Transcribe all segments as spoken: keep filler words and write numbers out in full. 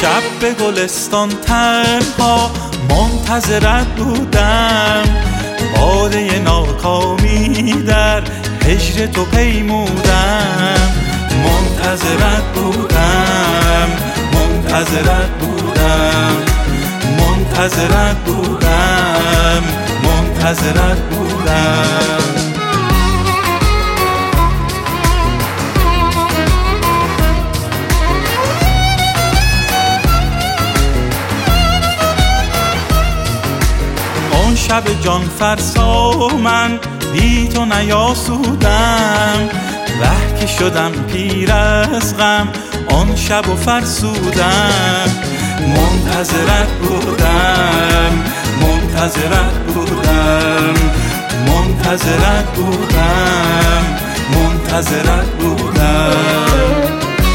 شب به گلستان تنها منتظرت بودم، باده ناکامی در هجر تو پیمودم. منتظرت بودم، منتظرت بودم، منتظرت بودم، منتظرت بودم. اون شب جان فرسا من بی تو نیاسودم، وه که شدم پیر از غم آن شب و فرسودم. منتظرت بودم، منتظرت بودم، منتظرت بودم، منتظرت بودم.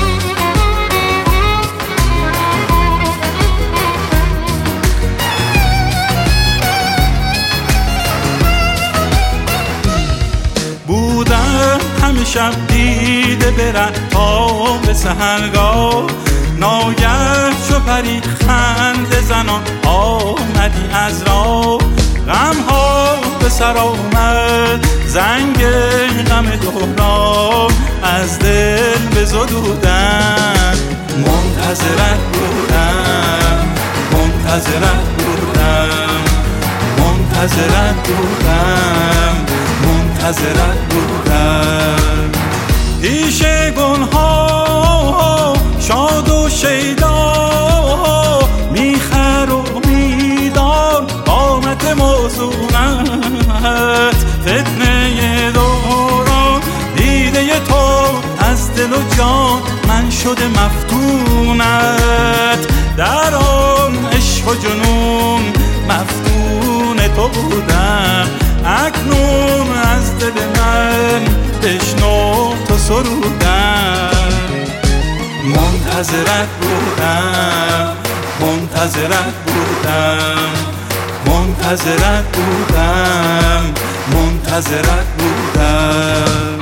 بودم همه شب دیده برن تا به سحرگاه، ناگه چو پری خنده زنان آمدی از راه. غم ها به سر آمد زنگ غم دوران، از دل بزدودم. منتظرت بودم، منتظرت بودم، منتظرت بودم، منتظرت بودم. پیش گلها شاد و شیدا، میخر و میدار قامت موزونت. فتنه دوران دیده تو از دل و جان من شده مفتونت. در آن عشق و جنون مفتون تو بودم، اکنون از دل من بشنو تو سرودم. منتظرت بودم، منتظرت بودم، منتظرت بودم، منتظرت بودم.